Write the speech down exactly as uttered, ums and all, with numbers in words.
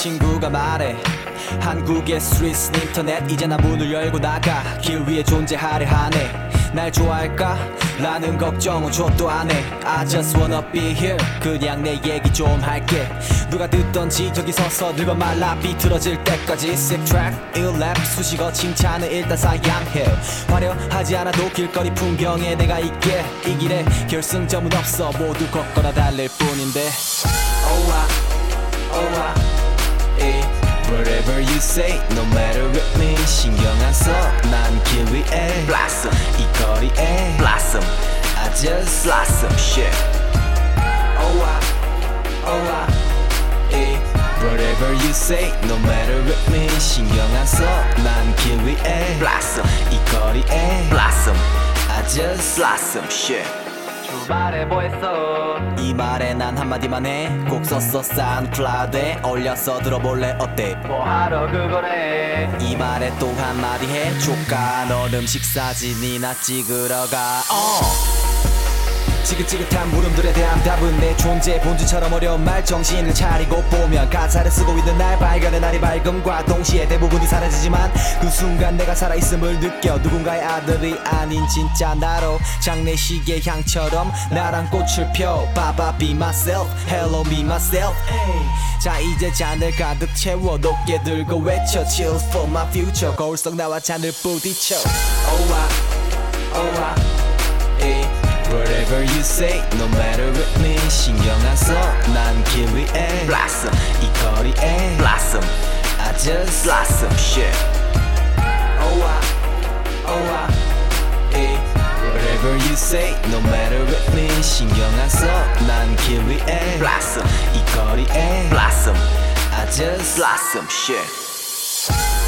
친구가 말해 한국의 스트리트 인터넷 이제 나 문을 열고 나가 길 위에 존재하려 하네. 날 좋아할까? 라는 걱정은 족도 안해. I just wanna be here 그냥 내 얘기 좀 할게. 누가 듣던지 저기 서서 늙어 말라 비틀어질 때까지 Sick track, ill rap 수식어 칭찬은 일단 사양해. 화려하지 않아도 길거리 풍경에 내가 있게. 이 길에 결승점은 없어 모두 걷거나 달릴 뿐인데. Oh I, oh I, eh. Whatever you say, no matter with me 신경 안 써 난 길 위에 Blossom 이 거리에 Blossom I just blossom shit Oh I, oh I, eh. Whatever you say, no matter with me 신경 안 써 난 길 위에 Blossom 이 거리에 Blossom I just blossom shit 말해 보였어 이 말에 난 한마디만 해. 곡 썼어 사운드클라우드에 올려서 들어볼래 어때? 뭐하러 그걸 해? 이 말에 또 한마디 해. 조카 넌 음식 사진이나 찍으러 가 uh. 지긋지긋한 물음들에 대한 답은 내 존재 본질처럼 어려운 말 정신을 차리고 보면 가사를 쓰고 있는 날 발견의 날이 밝음과 동시에 대부분이 사라지지만 그 순간 내가 살아있음을 느껴. 누군가의 아들이 아닌 진짜 나로 장례식의 향처럼 나랑 꽃을 펴 Baba be myself, hello me myself hey. 자 이제 잔을 가득 채워 높게 들고 외쳐 Chill for my future 거울 속 나와 잔을 부딪혀 Oh I, oh I, eh. Whatever you say, no matter with me 신경 안 써 난 길 위에 Blossom 이 거리에 Blossom I just blossom shit Oh I, oh I, eh. Whatever you say, no matter with me 신경 안 써 난 길 위에 Blossom 이 거리에 Blossom I just blossom shit